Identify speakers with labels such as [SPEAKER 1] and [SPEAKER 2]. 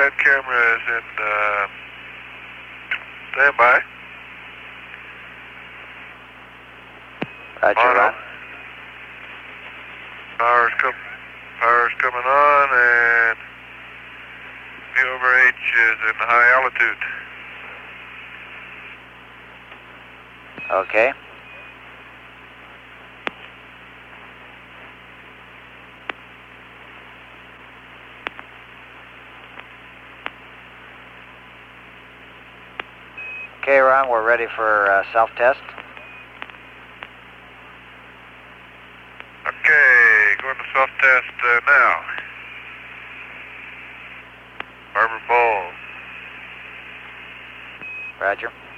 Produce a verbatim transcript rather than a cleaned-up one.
[SPEAKER 1] flight camera is in uh, standby.
[SPEAKER 2] Roger,
[SPEAKER 1] Mono.
[SPEAKER 2] Ron.
[SPEAKER 1] Power's, com power's coming on, and V over H is in high altitude.
[SPEAKER 2] Okay. Okay, Ron, we're ready for uh, self-test.
[SPEAKER 1] Okay, going to self-test uh, now. Harbor Bowl.
[SPEAKER 2] Roger.